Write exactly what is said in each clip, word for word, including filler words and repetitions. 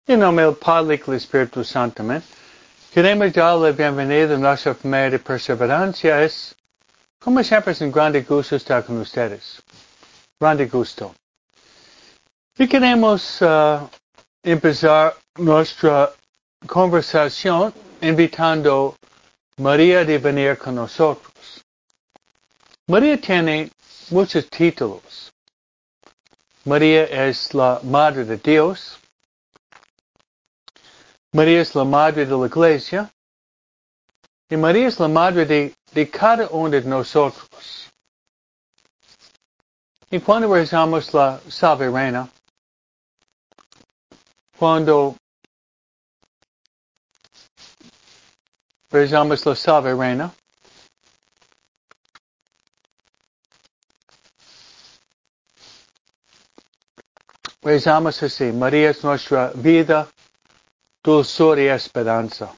En nombre del Padre y del Espíritu Santo, amén. Queremos darle la bienvenida a nuestra familia de perseverancia. Es, como siempre, es un grande gusto estar con ustedes. Grande gusto. Y queremos uh, empezar nuestra conversación invitando a María de venir con nosotros. María tiene muchos títulos. María es la Madre de Dios. María es la Madre de la Iglesia. Y María es la Madre de, de cada uno de nosotros. Y cuando rezamos la Salve Reina, cuando rezamos la Salve Reina, rezamos así: María es nuestra vida, dulzura y esperanza.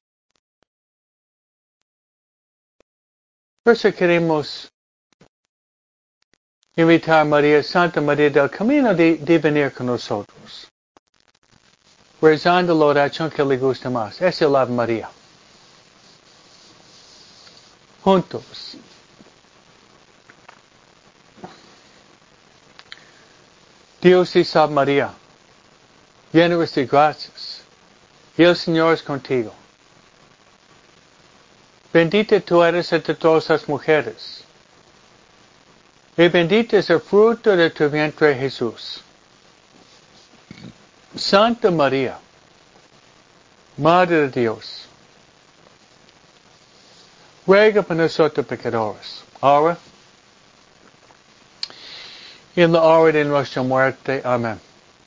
Por eso queremos invitar a María, Santa María del Camino, de, de venir con nosotros. Rezando la oración que le gusta más. Es el Ave María. Juntos. Dios te salve María, llena eres de gracias, y el Señor es contigo. Bendita tú eres entre todas las mujeres, y bendito es el fruto de tu vientre Jesús. Santa María, Madre de Dios, ruega por nosotros pecadores, ahora y en la hora de nuestra muerte. Amén.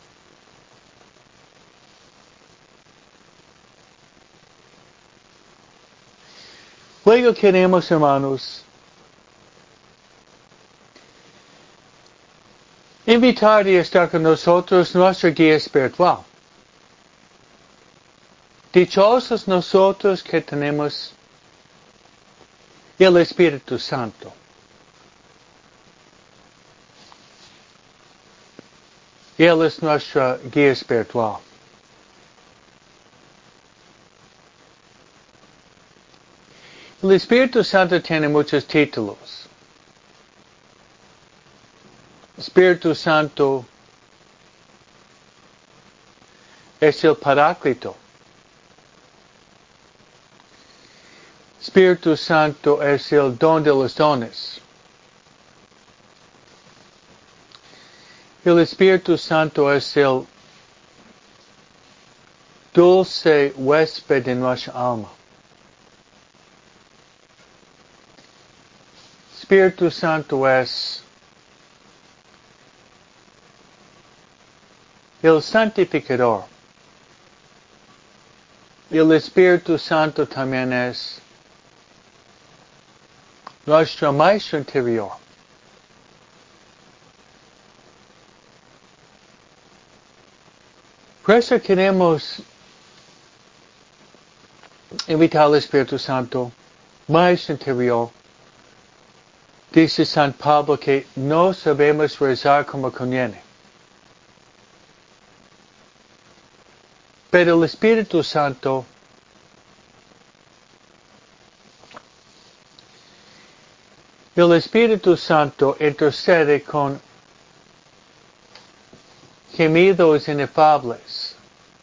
Luego queremos, hermanos, invitar a estar con nosotros nuestro guía espiritual. Dichosos nosotros que tenemos el Espíritu Santo. Él es nuestra guía espiritual. El Espíritu Santo tiene muchos títulos. Espíritu Santo es el Paráclito. Espíritu Santo es el don de los dones. El Espíritu Santo es el dulce huésped de nuestra alma. Espíritu Santo es el santificador. El Espíritu Santo también es nuestro maestro interior. Por eso queremos invitar al Espíritu Santo, maestro interior. Dice San Pablo que no sabemos rezar como conviene. Pero el Espíritu Santo el Espíritu Santo intercede con gemidos inefables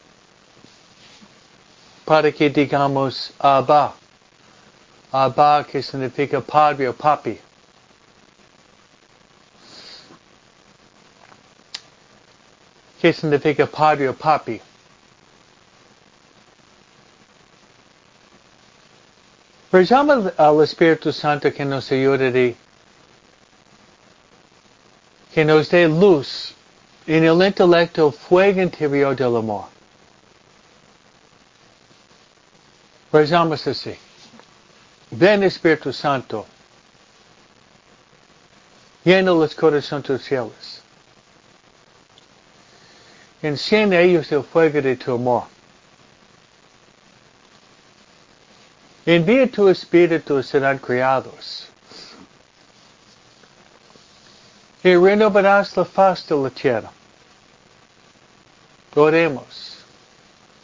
para que digamos Abba. Abba, que significa padre o papi. ¿Qué significa padre o papi? Rezamos al Espíritu Santo que nos ayude de, que nos dé luz en el intelecto, el fuego interior del amor. Rezamos así: ven Espíritu Santo, llena los corazones de los cielos. Enciende ellos el fuego de tu amor. Envía tu Espíritu y serán criados. Y renovarás la faz de la tierra. Oremos.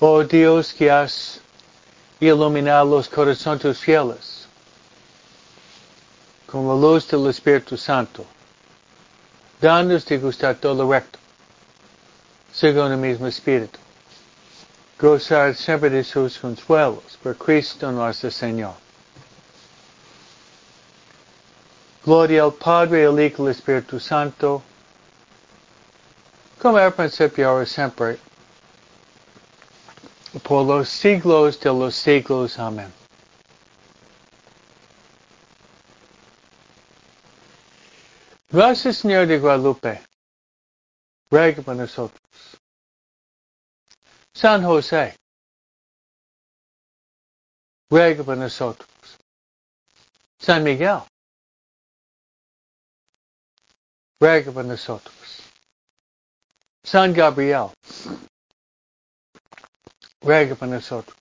Oh Dios, que has iluminado los corazones de tus fieles con la luz del Espíritu Santo, danos de gustar todo lo recto, según el mismo Espíritu, gozar siempre de sus consuelos, por Cristo nuestro Señor. Gloria al Padre, al Hijo y al Espíritu Santo, como era al principio, ahora y siempre, por los siglos de los siglos. Amén. Gracias, Señor de Guadalupe, ruega por nosotros. San José, ruega por nosotros. San Miguel, ruega por nosotros. San Gabriel, ruega por nosotros.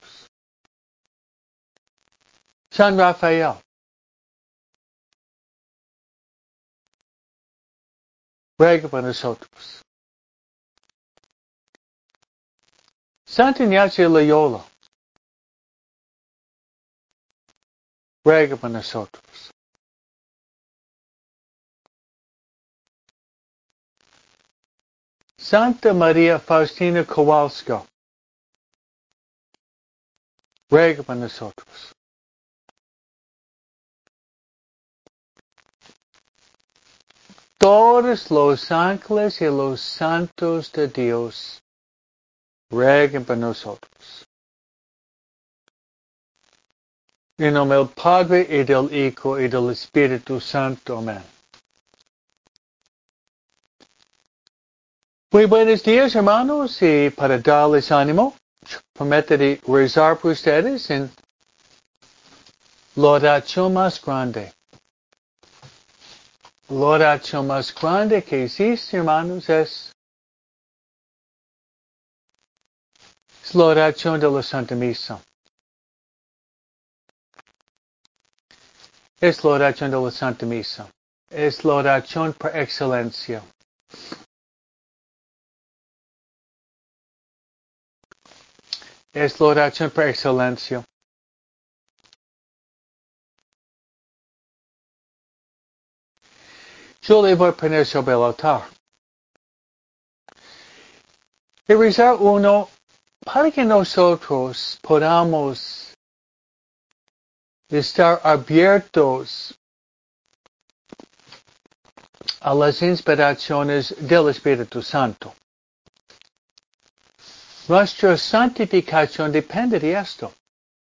San Rafael, ruega por nosotros. Santo Ignacio de Loyola, ruega por nosotros. Santa María Faustina Kowalska, ruega por nosotros. Todos los ángeles y los santos de Dios, rueguen por nosotros. En nombre del Padre y del Hijo y del Espíritu Santo. Amén. Muy buenos días, hermanos, y para darles ánimo, permítanme rezar por ustedes en la oración más grande. La oración más grande que existe, hermanos, es, es la oración de la Santa Misa. Es la oración de la Santa Misa. Es la oración por excelencia. Es la oración por excelencia. Yo le voy a poner sobre el altar. Y rezar uno para que nosotros podamos estar abiertos a las inspiraciones del Espíritu Santo. Nuestra santificación depende de esto.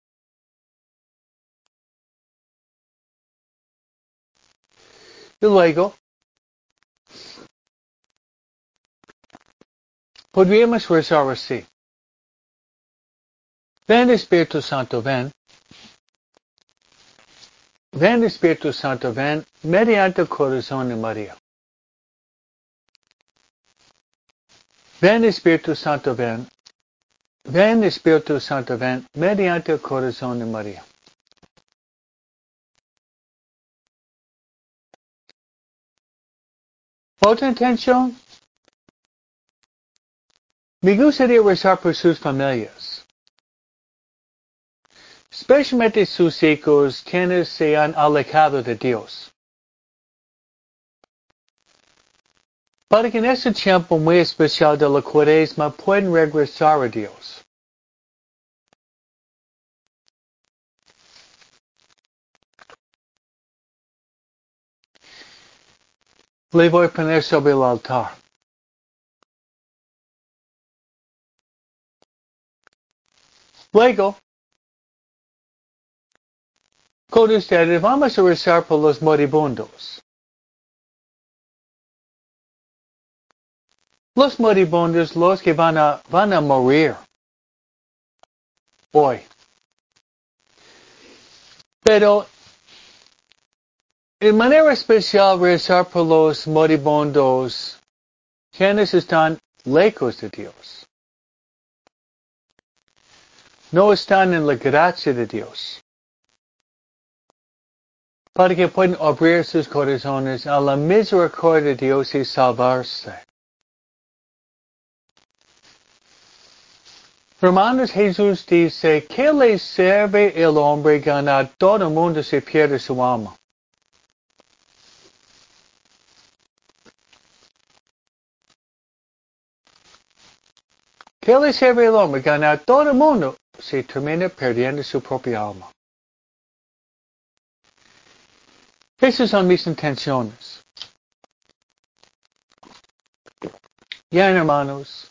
Y luego, podríamos rezar así. Ven Espíritu Santo, ven. Ven Espíritu Santo, ven mediante el corazón de María. Ven Espíritu Santo, ven. Ven Espíritu Santo, ven mediante el corazón de María. Otra intención. Me gustaría rezar por sus familias. Especialmente sus hijos quienes se han alejado de Dios. Para que en este tiempo muy especial de la Cuaresma puedan regresar a Dios. Le voy a poner sobre el altar. Luego, con ustedes vamos a rezar por los moribundos. Los moribundos, los que van a, van a morir hoy. Pero, en manera especial, rezar por los moribundos quienes están lejos de Dios. No están en la gracia de Dios. Para que puedan abrir sus corazones a la misericordia de Dios y salvarse. Hermanos, Jesús dice, ¿qué le sirve el hombre ganar todo el mundo si pierde su alma? ¿Qué le sirve el hombre ganar todo el mundo si termina perdiendo su propia alma? Esas son mis intenciones. Bien, hermanos.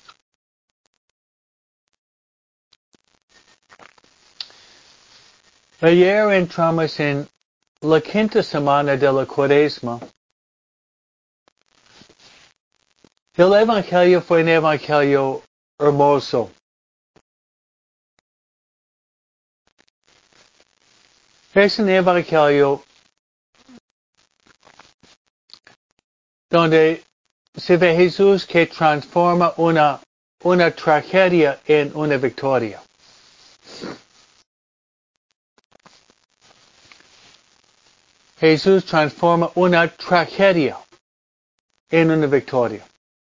Ayer entramos en la quinta semana de la Cuaresma. El Evangelio fue un Evangelio hermoso. Es un Evangelio donde se ve Jesús que transforma una, una tragedia en una victoria. Jesús transforma una tragedia en una victoria.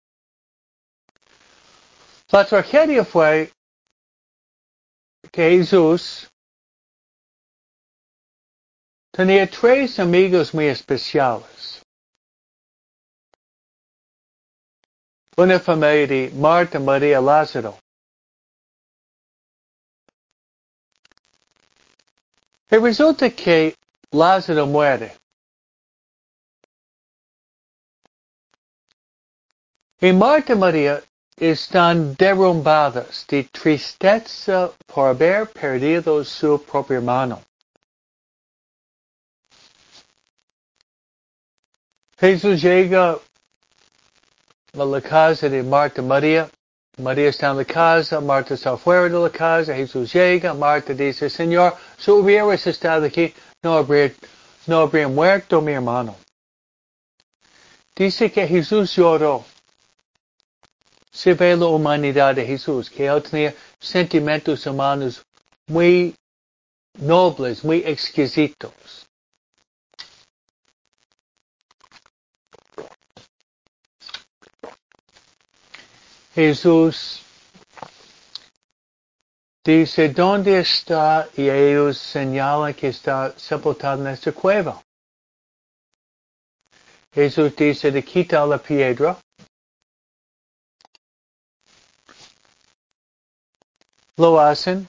La tragedia fue que Jesús tenía tres amigos muy especiales. Una familia de Marta, María, Lázaro. Y resulta que Lázaro muere. Y Marta y María están derrumbadas de tristeza por haber perdido su propio hermano. Jesús llega a la casa de Marta y María. María está en la casa, Marta está fuera de la casa. Jesús llega, Marta dice, Señor, si hubieras estado aquí, no habría, no habría muerto mi hermano. Dice que Jesús lloró. Se ve la humanidad de Jesús, que él tenía sentimientos humanos muy nobles, muy exquisitos. Jesús dice, ¿dónde está? Y ellos señalan que está sepultado en esta cueva. Jesús dice de quitar la piedra. Lo hacen.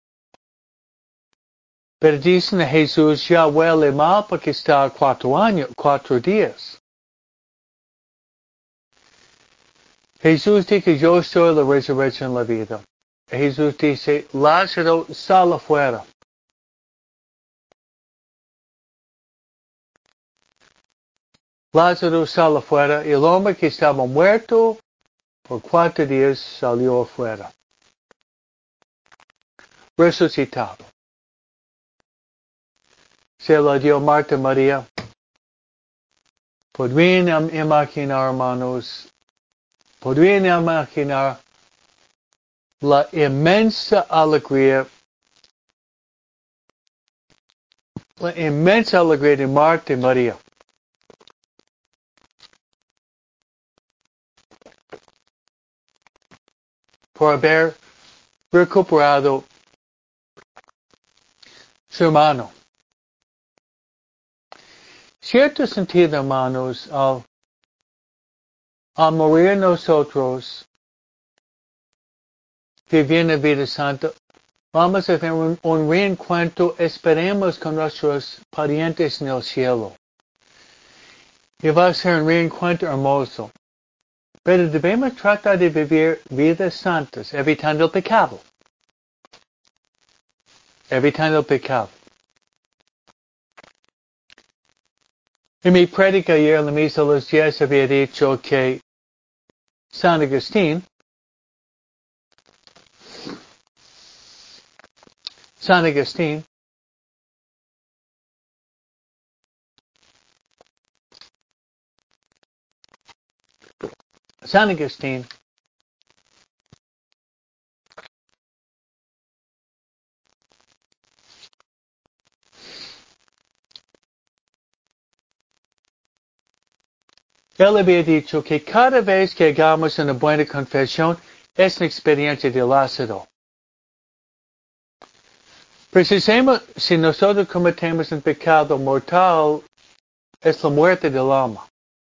Pero dicen a Jesús, ya huele mal porque está cuatro años, cuatro días. Jesús dice, yo soy la resurrección y la vida. Jesús dice, Lázaro, sal afuera. Lázaro sale afuera y el hombre que estaba muerto por cuatro días salió afuera. Resucitado. Se lo dio Marta María. Podrían imaginar, hermanos, podrían imaginar la inmensa alegría, la inmensa alegría de Marta y María. Por haber recuperado su hermano. Cierto sentido, hermanos, al, al morir nosotros, vivir la vida santa, vamos a tener un, un reencuentro, esperemos, con nuestros parientes en el cielo. Y va a ser un reencuentro hermoso. Pero debemos tratar de vivir vidas santas, evitando el pecado. Evitando el pecado. En mi prédica ayer en la misa de los diez había dicho que San Agustín, San Agustín, San Agustín, él había dicho que cada vez que hagamos una buena confesión es una experiencia de Lázaro. Precisemos si nosotros cometemos un pecado mortal, es la muerte del alma.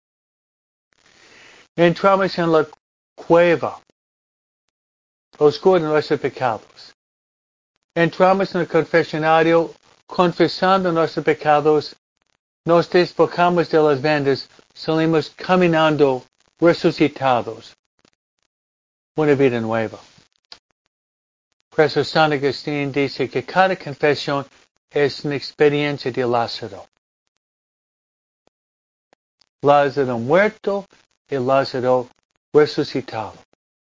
Entramos en la cueva oscura de nuestros pecados. Entramos en el confesionario confesando nuestros pecados, nos despojamos de las vendas, salimos caminando resucitados. Una vida nueva. Por eso San Agustín dice que cada confesión es una experiencia de Lázaro. Lázaro muerto y Lázaro resucitado.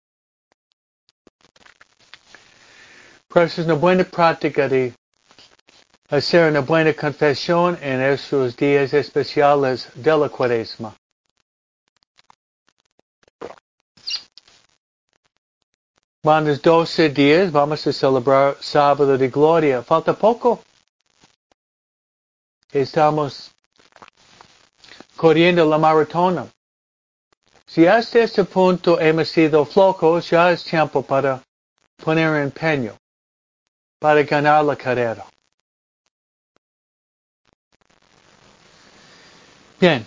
Por eso es una buena práctica de hacer una buena confesión en esos días especiales de la Cuaresma. Van los doce días, vamos a celebrar Sábado de Gloria. Falta poco. Estamos corriendo la maratona. Si hasta este punto hemos sido flojos, ya es tiempo para poner empeño, para ganar la carrera. Bien.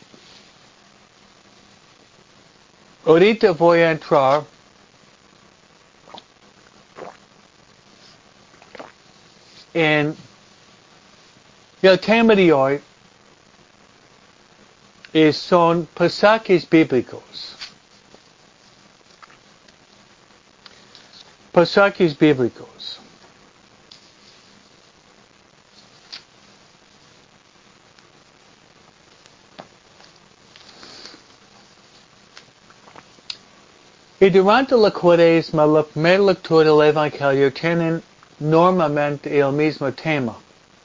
Ahorita voy a entrar en el tema de hoy es, son pasajes bíblicos. Pasajes bíblicos. Y durante la Cuaresma, la primera lectura del Evangelio tienen normalmente el mismo tema.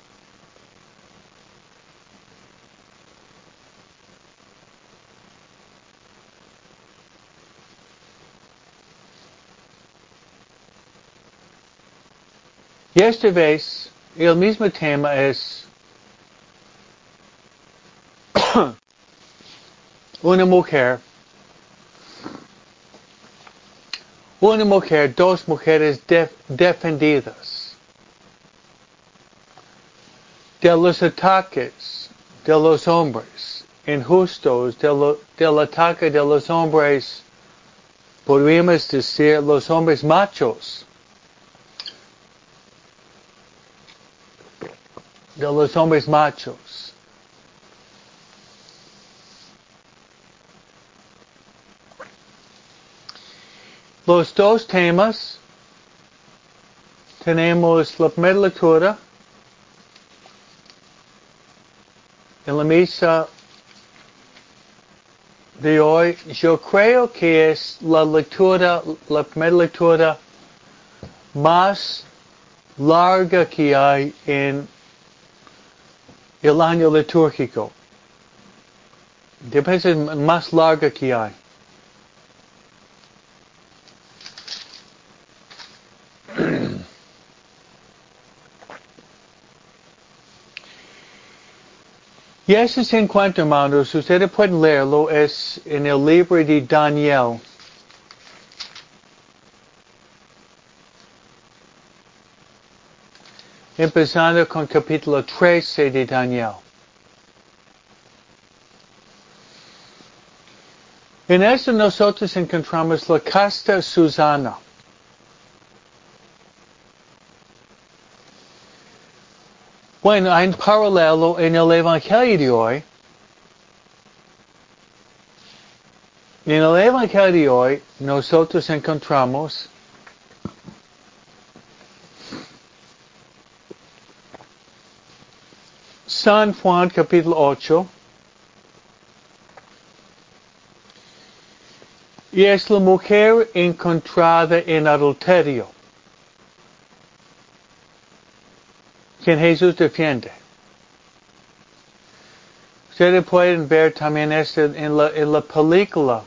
Y esta vez, el mismo tema es una mujer, una mujer, dos mujeres def, defendidas de los ataques de los hombres injustos, de lo, del ataque de los hombres, podríamos decir, los hombres machos, de los hombres machos. Los dos temas, tenemos la primera lectura en la misa de hoy. Yo creo que es la lectura, la primera lectura más larga que hay en el año litúrgico. De veces más larga que hay. Y ese se encuentra, hermanos, ustedes pueden leerlo, es en el libro de Daniel. Empezando con capítulo trece de Daniel. En eso nosotros encontramos la casta Susana. Bueno, hay un paralelo en el Evangelio de hoy. En el Evangelio de hoy nosotros encontramos San Juan capítulo ocho. Y es la mujer encontrada en adulterio, quien Jesús defiende. Ustedes pueden ver también esto en la, en la película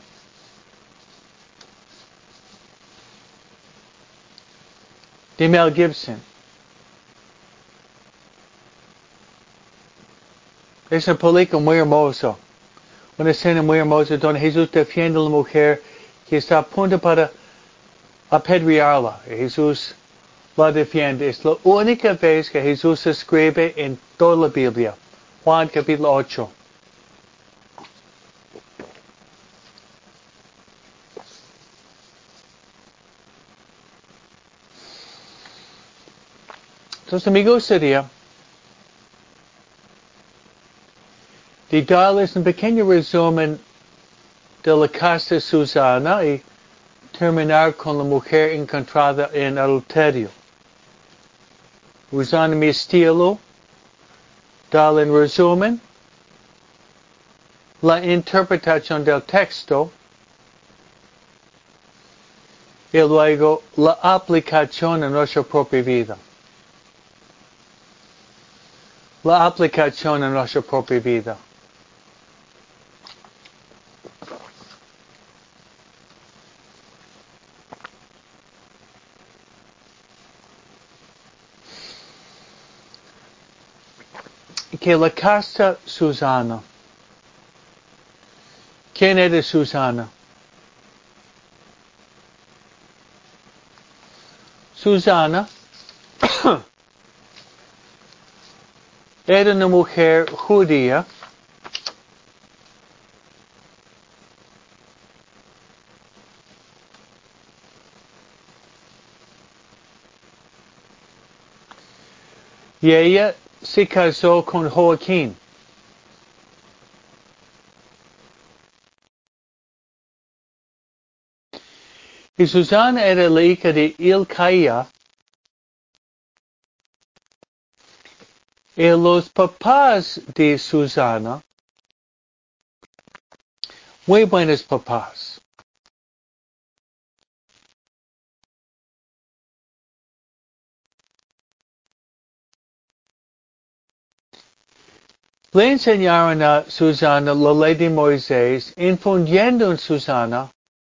de Mel Gibson. Es una película muy hermosa. Una escena muy hermosa donde Jesús defiende a la mujer que está a punto para apedrearla. Jesús la defiende. Es la única vez que Jesús escribe en toda la Biblia. Juan capítulo ocho. Entonces me gustaría de darles un pequeño resumen de la casa de Susana y terminar con la mujer encontrada en adulterio. Usando mi estilo, darle en resumen la interpretación del texto y luego la aplicación en nuestra propia vida. La aplicación en nuestra propia vida. Que la casa Susana. ¿Quién era Susana? Susana era una mujer judía y ella se casó con Joaquín. Y Susana era la hija de Hilcaía. Y los papás de Susana, muy buenos papás. Le enseñaron a Susana la ley de Moisés, infundiendo en Susana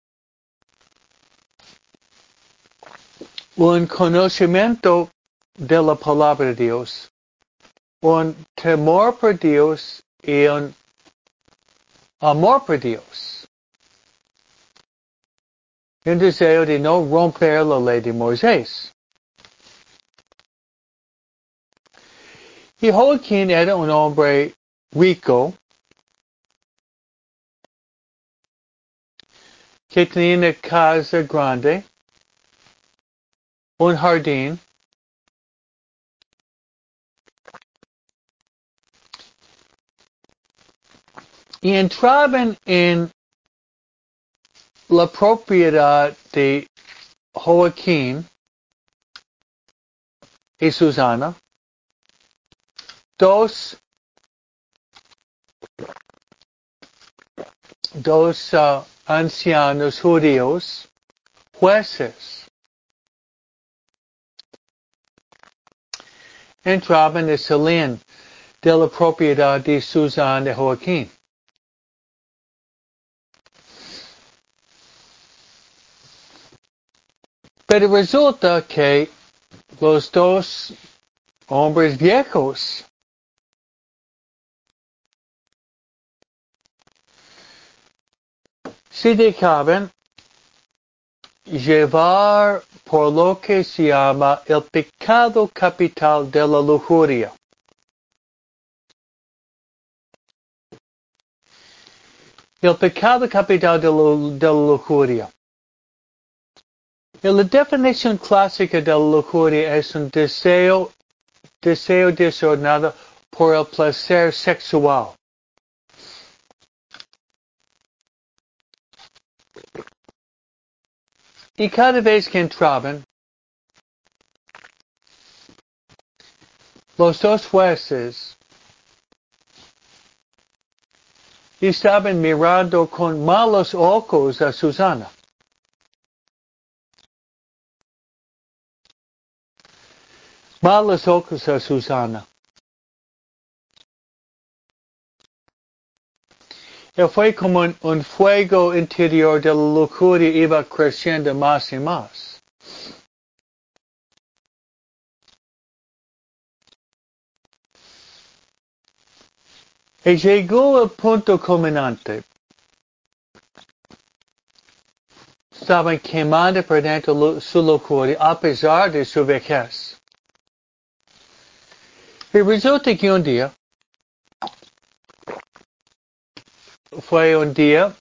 un conocimiento de la palabra de Dios, un temor por Dios y un amor por Dios. Un deseo de no romper la ley de Moisés. Y Joaquín era un hombre rico que tenía una casa grande, un jardín, y entraban en la propiedad de Joaquín y Susana, dos, dos uh, ancianos judíos, jueces, entraban y salían de la propiedad de Susana y Joaquín. Pero resulta que los dos hombres viejos se dejaban llevar por lo que se llama el pecado capital de la lujuria. El pecado capital de la, de la lujuria. Y la definición clásica de la lujuria es un deseo, deseo desordenado por el placer sexual. Y cada vez que entraban, los dos jueces estaban mirando con malos ojos a Susana. Malos ojos a Susana. Y fue como un, un fuego interior de la lujuria iba creciendo más y más. Y llegó el punto culminante. estaban quemando por dentro su lujuria a pesar de su vejez. Y resulta que un día, fue un día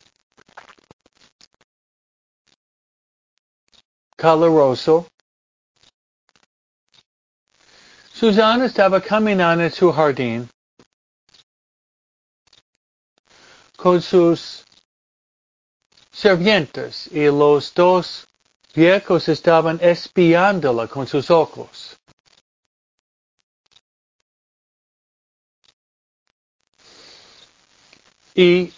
caluroso. Susana estaba caminando en su jardín con sus sirvientes y los dos viejos estaban espiándola con sus ojos. Y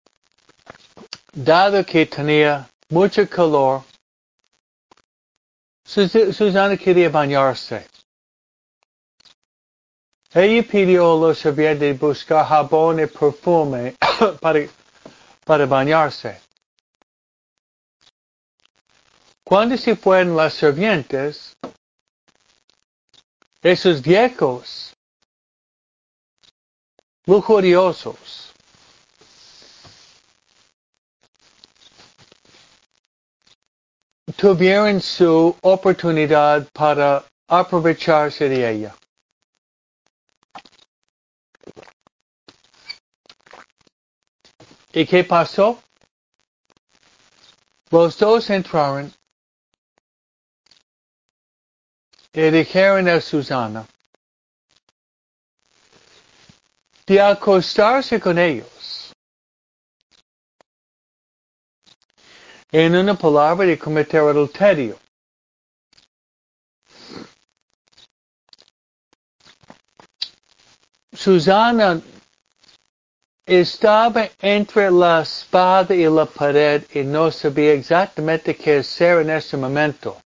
dado que tenía mucho calor, Sus- Susana quería bañarse. Ella pidió a los sirvientes buscar jabón y perfume para, para bañarse. Cuando se fueron las sirvientes, esos viejos, lujuriosos, tuvieron su oportunidad para aprovecharse de ella. ¿Y qué pasó? Los dos entraron y dijeron a Susana de acostarse con ellos. En una palabra, de cometer adulterio. Susana estaba entre la espada y la pared y no sabía exactamente qué hacer en ese momento.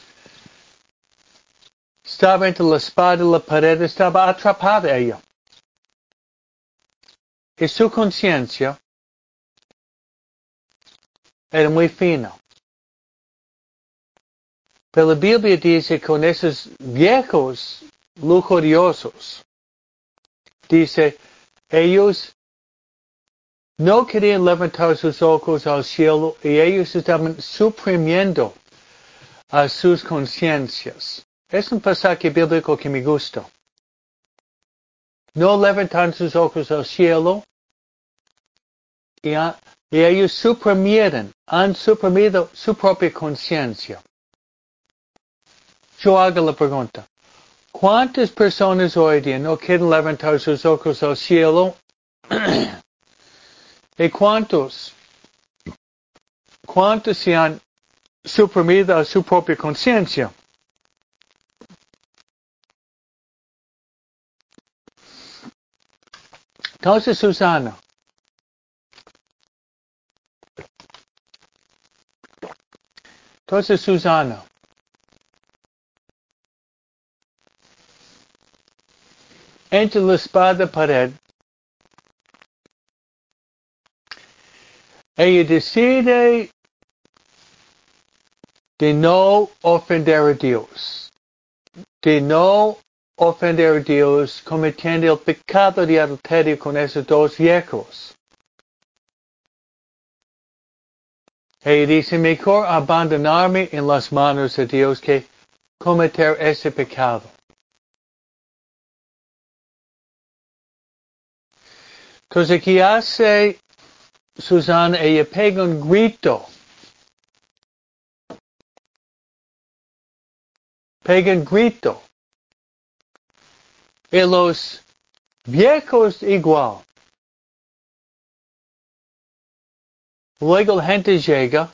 Estaba entre la espada y la pared, estaba atrapada ella. Y su conciencia era muy fina. Pero la Biblia dice con esos viejos lujuriosos, dice, ellos no querían levantar sus ojos al cielo y ellos estaban suprimiendo a sus conciencias. Es un pasaje bíblico que me gusta. No levantan sus ojos al cielo y, a, y ellos suprimieron, han suprimido su propia conciencia. Yo hago la pregunta. ¿Cuántas personas hoy día no quieren levantar sus ojos al cielo? ¿Y cuántos? ¿Cuántos se han suprimido a su propia conciencia? Entonces, Susana, entonces, Susana, entre la espada y pared, ella decide de no ofender a Dios, de no ofender a Dios cometiendo el pecado de adulterio con esos dos viejos. Ella dice, mejor abandonarme en las manos de Dios que cometer ese pecado. Entonces, ¿qué hace Susana? Ella pega un grito. Pega un grito. Y los viejos igual. Luego la gente llega.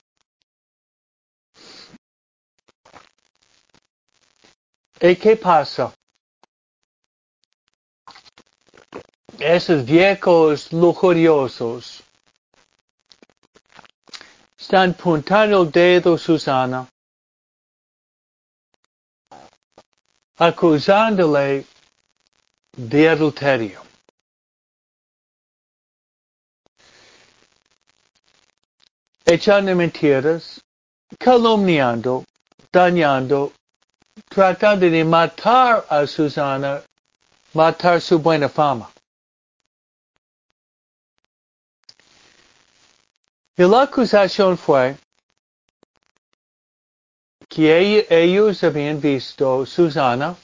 ¿Y qué pasa? Esos viejos lujuriosos están puntando el dedo a Susana, acusándole de adulterio. Echando mentiras, calumniando, dañando, tratando de matar a Susana, matar su buena fama. Y la acusación fue que ellos habían visto Susana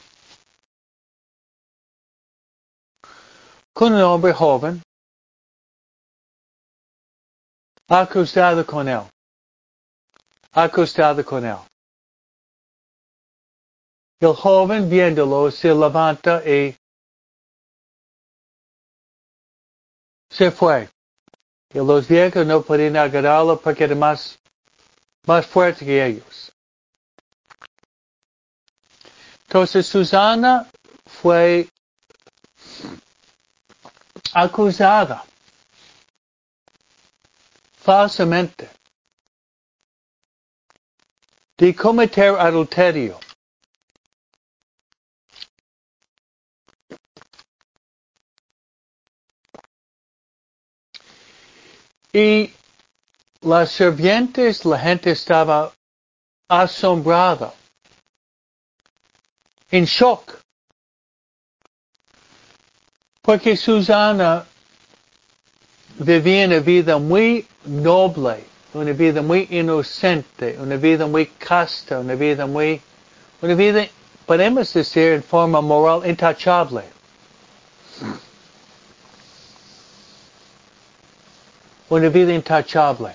con un hombre joven acostado con él, acostado con él. El joven viéndolo se levanta y se fue. Y los viejos no podían agarrarlo porque era más, más fuerte que ellos. Entonces Susana fue acusada falsamente de cometer adulterio. Y las sirvientes, la gente estaba asombrada, en shock, porque Susana vivía una vida muy noble, una vida muy inocente, una vida muy casta, una vida muy, una vida, podemos decir, en forma moral intachable. Una vida intachable.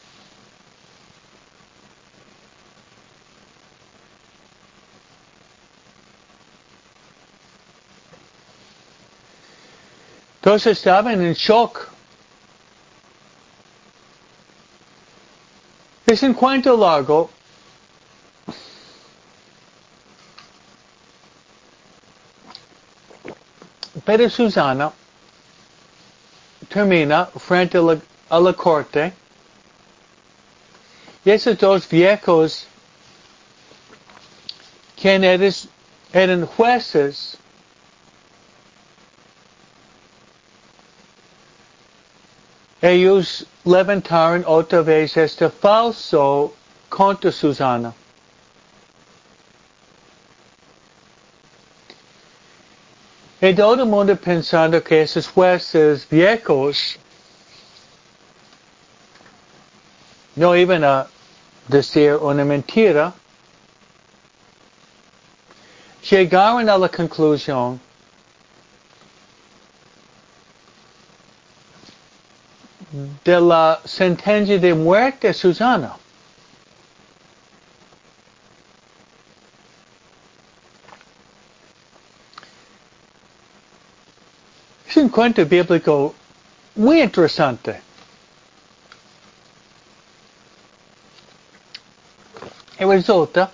Entonces estaban en shock. Es un cuento largo. Pero Susana termina frente a la, a la corte. Y esos dos viejos, quienes eran jueces, ellos levantaron otra vez este falso contra Susana. Y todo el mundo pensando que esos jueces viejos no iban a decir una mentira, llegaron a la conclusión de la sentencia de muerte de Susana. Es un cuento bíblico muy interesante. Y resulta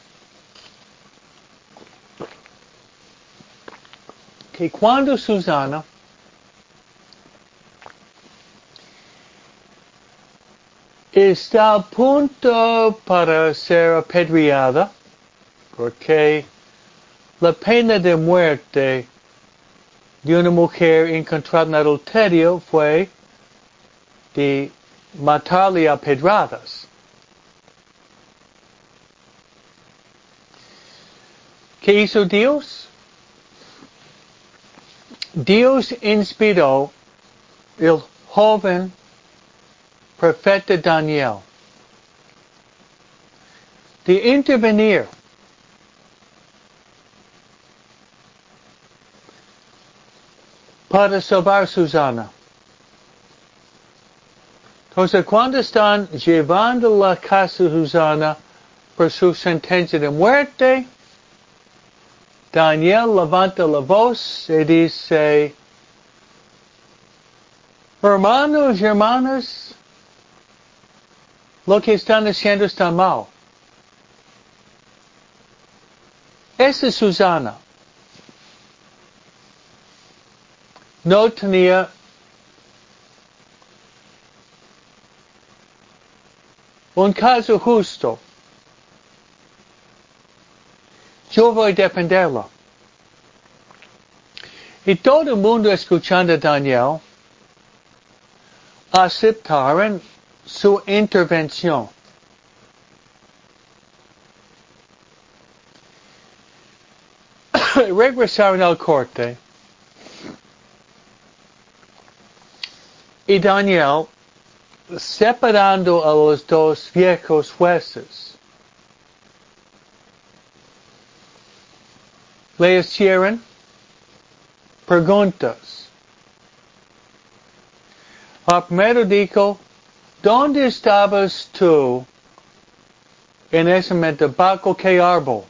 que cuando Susana está a punto para ser apedreada, porque la pena de muerte de una mujer encontrada en adulterio fue de matarle a pedradas. ¿Qué hizo Dios? Dios inspiró el joven profeta Daniel de intervenir para salvar a Susana. Entonces, cuando están llevando la casa de Susana por su sentencia de muerte, Daniel levanta la voz y dice, hermanos y hermanas, lo que están haciendo está mal. Esa es Susana. No tenía un caso justo. Yo voy a defenderlo. Y todo el mundo escuchando a Daniel aceptaron su intervención. Regresaron al corte. Y Daniel, separando a los dos viejos jueces, le hicieron preguntas. El primero dijo, ¿dónde estabas tú en ese momento? ¿Bajo qué árbol?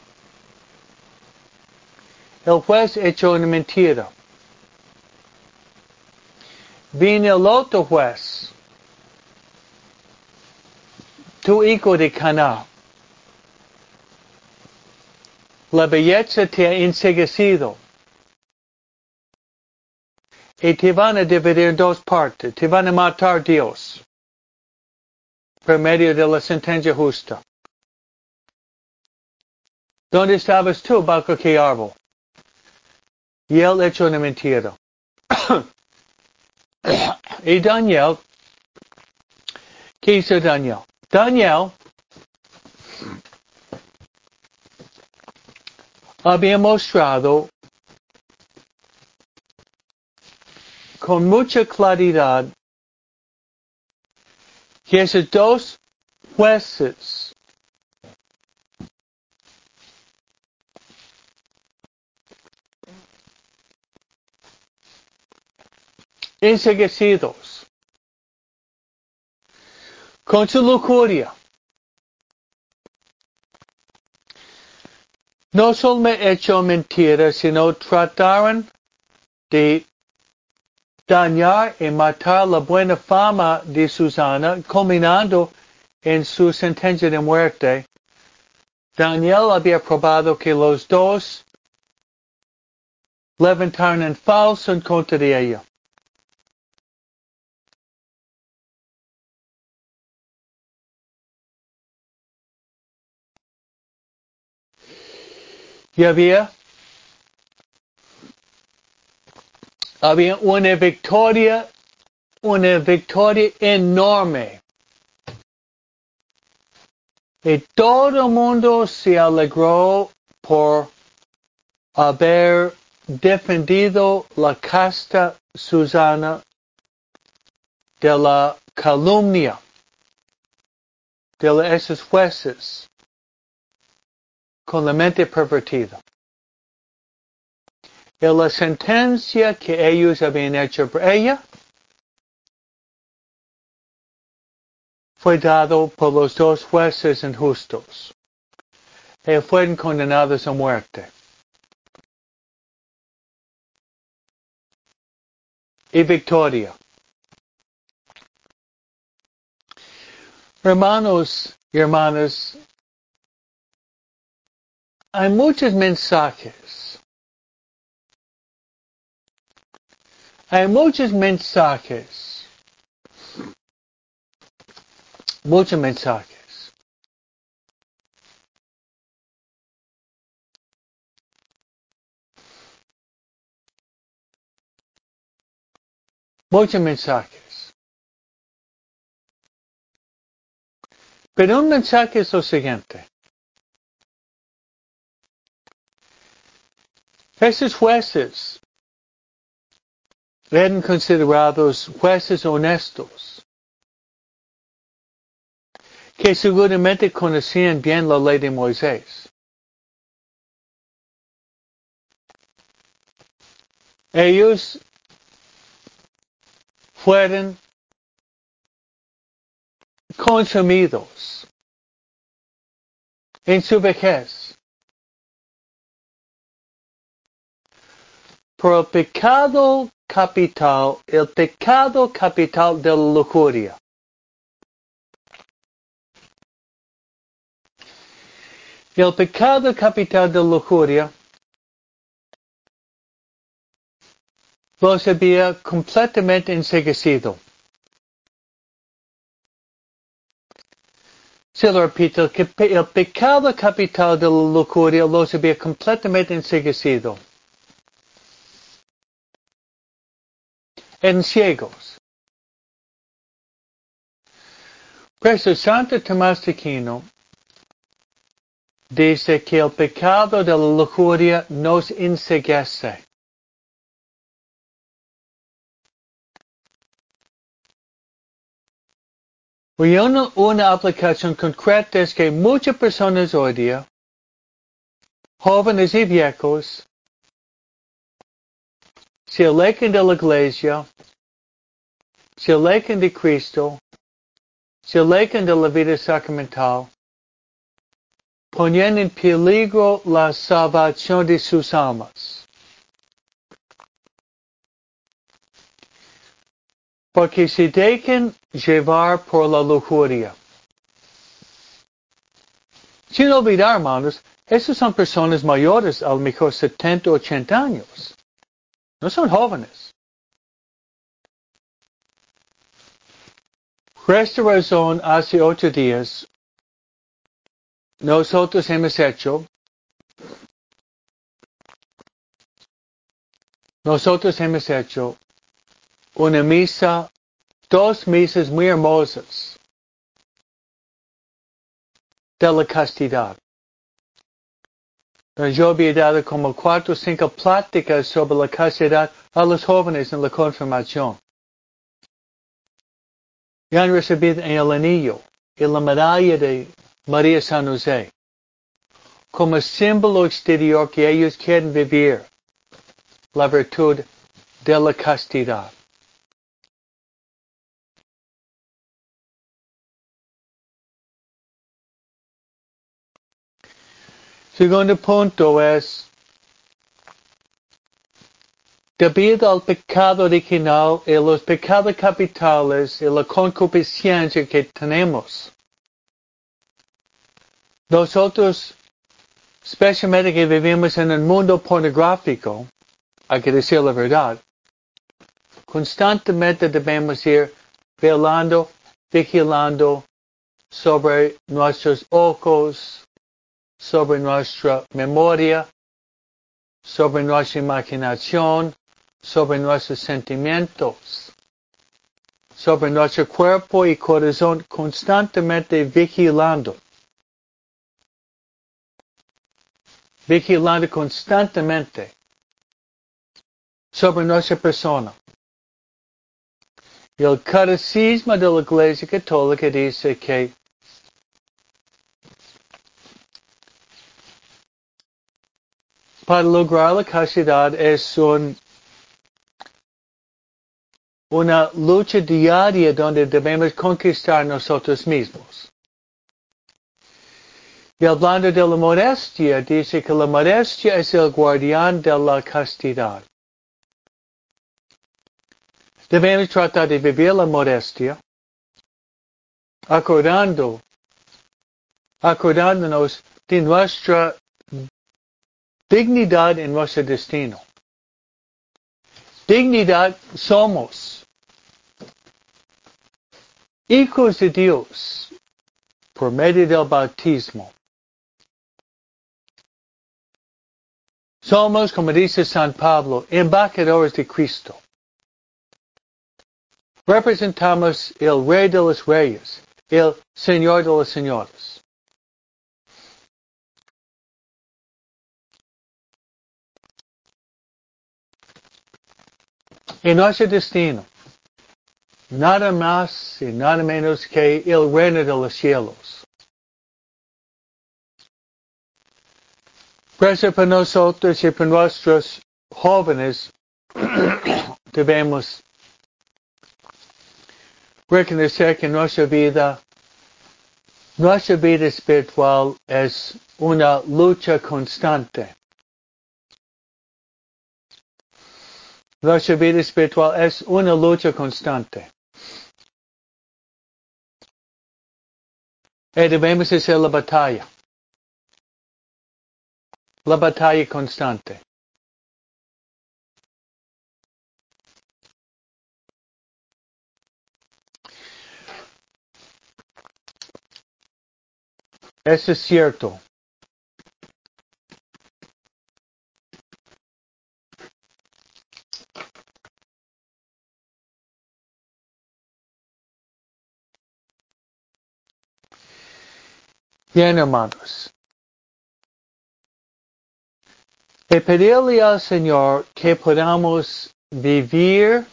El juez echó una mentira. Vino el otro juez, tu hijo de Caná. La belleza te ha enseguecido. Y te van a dividir en dos partes. Te van a matar Dios. Por medio de la sentencia justa. ¿Dónde estabas tú? ¿Bajo qué árbol? Y él echó una mentira. Y Daniel, ¿qué hizo Daniel? Daniel había mostrado con mucha claridad que esos dos jueces enseguecidos con su lujuria no solo me echó mentiras, sino trataron de dañar y matar la buena fama de Susana, culminando en su sentencia de muerte. Daniel había probado que los dos levantaron en falso en contra de ella. Y había, había una victoria, una victoria enorme. Y todo el mundo se alegró por haber defendido la casta Susana de la calumnia de esos jueces con la mente pervertida. Y la sentencia que ellos habían hecho por ella fue dado por los dos jueces injustos. Y fueron condenados a muerte. Y victoria. Hermanos y hermanas, hay muchos mensajes. Hay muchos mensajes. Muchos mensajes. Muchos mensajes. Pero un mensaje es lo siguiente. Esos jueces eran considerados jueces honestos, que seguramente conocían bien la ley de Moisés. Ellos fueron consumidos en su vejez por el pecado capital, el pecado capital de la lujuria. Y el pecado capital de la lujuria los había completamente enseguecido. Se lo repito, que el pecado capital de la lujuria los había completamente enseguecido. Eran ciegos. Por eso Santo Tomás de Aquino dice que el pecado de la lujuria nos enseguece. Y una, una aplicación concreta es que muchas personas hoy día, jóvenes y viejos, se alejen de la iglesia, se alejen de Cristo, se alejen de la vida sacramental, poniendo en peligro la salvación de sus almas. Porque se dejan llevar por la lujuria. Sin olvidar, hermanos, esas son personas mayores, a lo mejor setenta, ochenta años. No son jóvenes. Por esta razón, hace ocho días, nosotros hemos hecho, nosotros hemos hecho una misa, dos misas muy hermosas de la castidad. Yo había dado como cuatro o cinco pláticas sobre la castidad a los jóvenes en la confirmación. Y han recibido en el anillo y la medalla de María San José como símbolo exterior que ellos quieren vivir la virtud de la castidad. Segundo punto es, debido al pecado original y los pecados capitales y la concupiscencia que tenemos, nosotros, especialmente que vivimos en un mundo pornográfico, hay que decir la verdad, constantemente debemos ir velando, vigilando sobre nuestros ojos, sobre nuestra memoria, sobre nuestra imaginación, sobre nuestros sentimientos, sobre nuestro cuerpo y corazón, constantemente vigilando. Vigilando constantemente sobre nuestra persona. Y el catecismo de la Iglesia Católica dice que para lograr la castidad es un, una lucha diaria donde debemos conquistar nosotros mismos. Y hablando de la modestia, dice que la modestia es el guardián de la castidad. Debemos tratar de vivir la modestia, acordando, acordándonos de nuestra dignidad en nuestro destino. Dignidad somos hijos de Dios por medio del bautismo. Somos, como dice San Pablo, embajadores de Cristo. Representamos el Rey de los Reyes, el Señor de los Señores. En nuestro destino, nada más y nada menos que el reino de los cielos. Por eso para nosotros y para nuestros jóvenes debemos reconocer que nuestra vida, nuestra vida espiritual es una lucha constante. Nuestra vida espiritual es una lucha constante. Y debemos hacer la batalla. La batalla constante. Eso es cierto. Bien, hermanos. Y pedirle al Señor que podamos vivir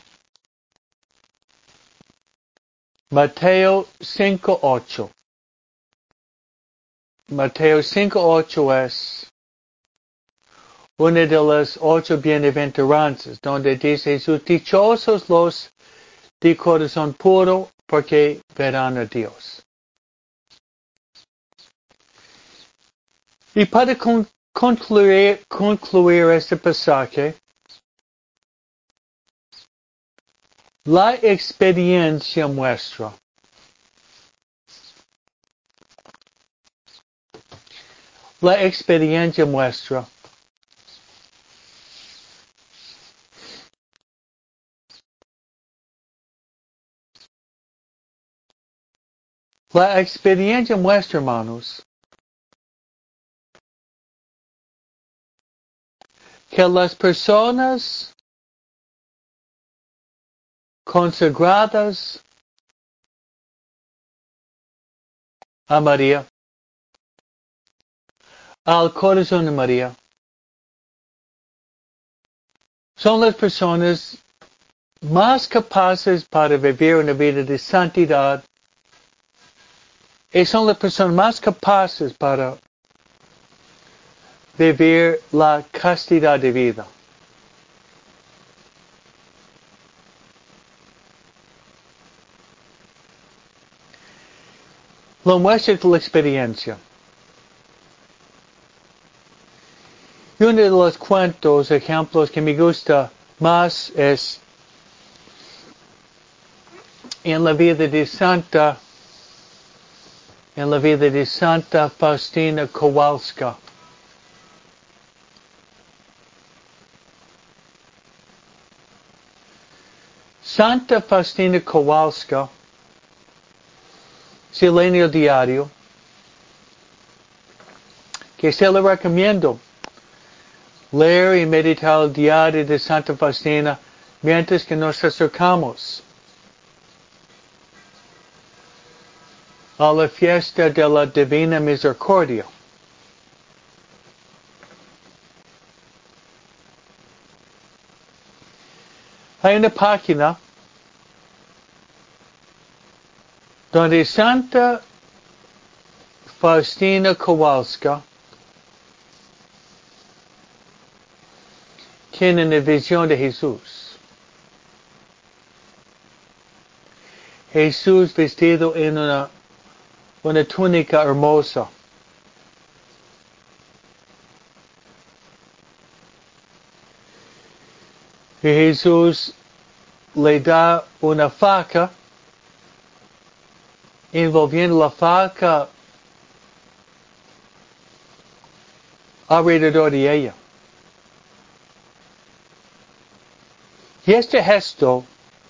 Mateo cinco ocho. Mateo cinco ocho es una de las ocho bienaventuranzas, donde dice Jesús, dichosos los de corazón puro, porque verán a Dios. Y para con, concluir, concluir este pasaje, la experiencia muestra La experiencia muestra La experiencia muestra, hermanos, que las personas consagradas a María, al corazón de María, son las personas más capaces para vivir una vida de santidad y son las personas más capaces para vivir la castidad de vida. Lo muestra la experiencia. Y uno de los cuentos, ejemplos que me gusta más es en la vida de Santa, en la vida de Santa Faustina Kowalska. Santa Faustina Kowalska, se lee en el diario, que se le recomiendo leer y meditar el diario de Santa Faustina mientras que nos acercamos a la fiesta de la Divina Misericordia. Hay una página donde Santa Faustina Kowalska tiene una visión de Jesús. Jesús vestido en una, una túnica hermosa. Y Jesús le da una faca, envolviendo la faca alrededor de ella. Y este gesto,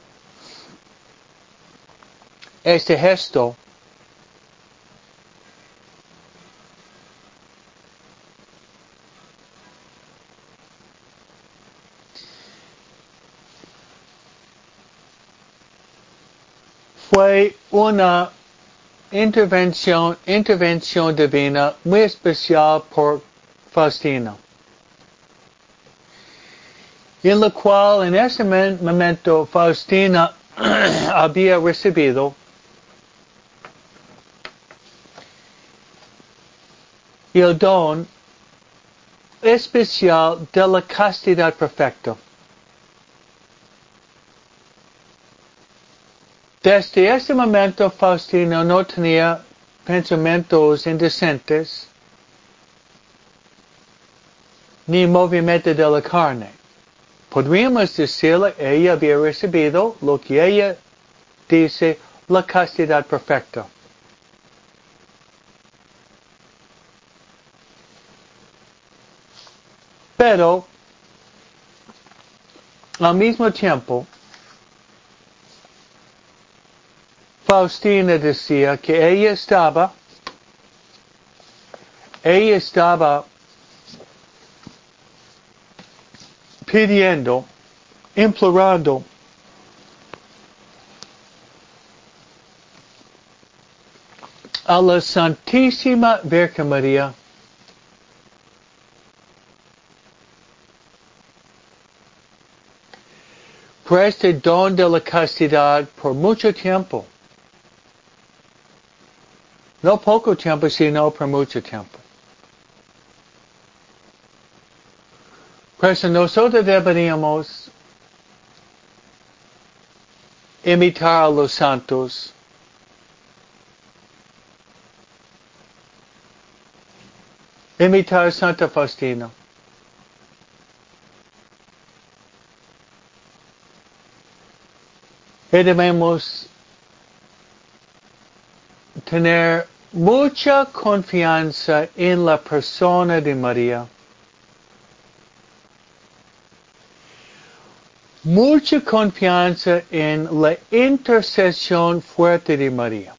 este gesto, fue una intervención, intervención divina muy especial por Faustina, en la cual en ese momento Faustina había recibido el don especial de la castidad perfecta. Desde ese momento Faustina no tenía pensamientos indecentes ni movimiento de la carne. Podríamos decirle, ella había recibido lo que ella dice, la castidad perfecta. Pero, al mismo tiempo, Faustina decía que ella estaba, ella estaba pidiendo, implorando a la Santísima Virgen María por este don de la castidad por mucho tiempo. No poco tiempo, sino por mucho tiempo. Por eso nosotros deberíamos imitar a los santos, imitar a Santa Faustina, y debemos tener mucha confianza en la persona de María, mucha confianza en la intercesión fuerte de María.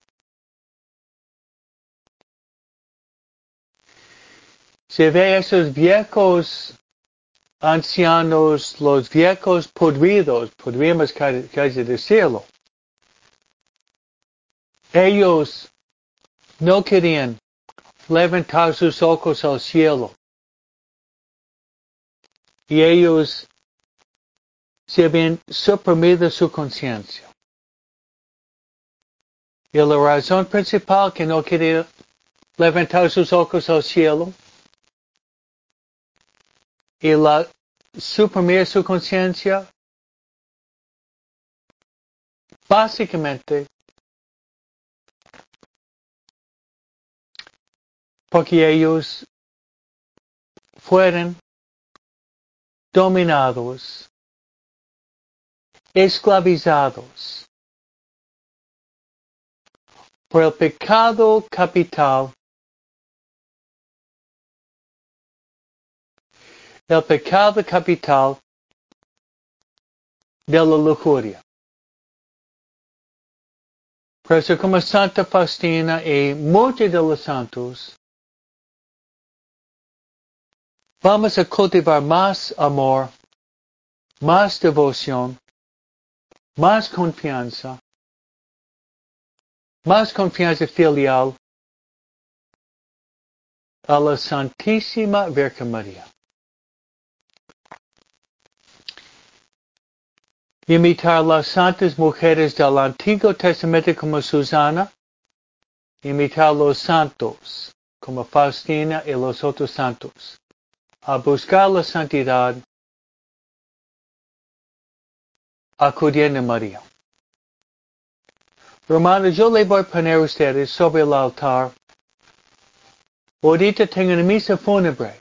Se ve esos viejos ancianos, los viejos podridos, podríamos casi decirlo. Ellos no querían levantar sus ojos al cielo. Y ellos se habían suprimido su conciencia. Y la razón principal que no quería levantar sus ojos al cielo y la suprimir su conciencia, básicamente porque ellos fueron dominados, esclavizados por el pecado capital, el pecado capital de la lujuria. Por eso como Santa Faustina y muchos de los santos, vamos a cultivar más amor, más devoción, más confianza, más confianza filial a la Santísima Virgen María. Imitar las santas mujeres del Antiguo Testamento como Susana, imitar los santos como Faustina y los otros santos, a buscar la santidad, acudiendo a María. Hermanos, yo le voy a poner a ustedes sobre el altar. Ahorita tengo una misa fúnebre.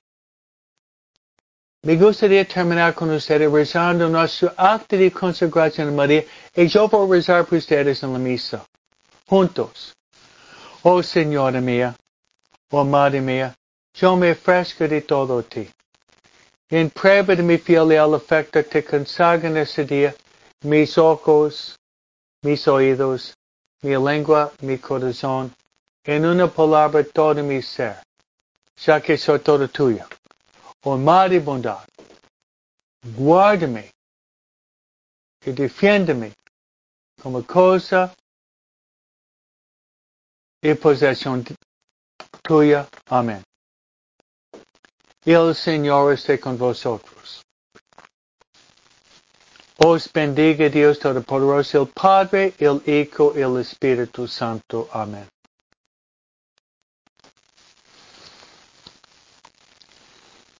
Me gustaría terminar con ustedes rezando nuestro acto de consagración a María y yo voy a rezar por ustedes en la misa. Juntos. Oh Señora mía, oh Madre mía, yo me ofrezco de todo a ti. En prueba de mi filial afecto te consagro en este día mis ojos, mis oídos, mi lengua, mi corazón, en una palabra todo mi ser, ya que soy todo tuyo. Oh Madre bondad, guárdame y defiéndeme como cosa y posesión tuya. Amén. Y el Señor esté con vosotros. Os bendiga Dios Todopoderoso, el Padre, el Hijo y el Espíritu Santo. Amén.